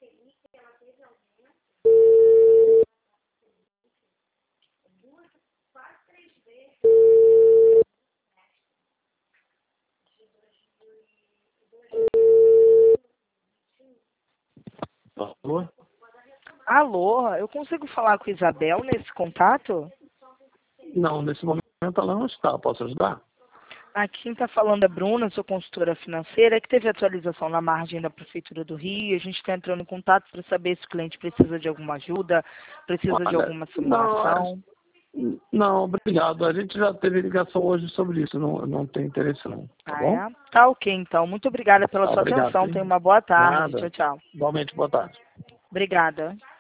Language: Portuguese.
Alô? Alô, eu consigo falar com a Isabel nesse contato? Não, nesse momento ela não está. Posso ajudar? Aqui quem está falando é Bruna, sou consultora financeira, que teve atualização na margem da Prefeitura do Rio. A gente está entrando em contato para saber se o cliente precisa de alguma ajuda, precisa de Olha, alguma simulação. não, obrigado. A gente já teve ligação hoje sobre isso. Não tem interesse não, tá Ah, bom? é? Tá ok, então. Muito obrigada pela Tá, sua obrigado. atenção. Sim. Tenha uma boa tarde. Nada. Tchau, tchau. Igualmente, boa tarde. Obrigada.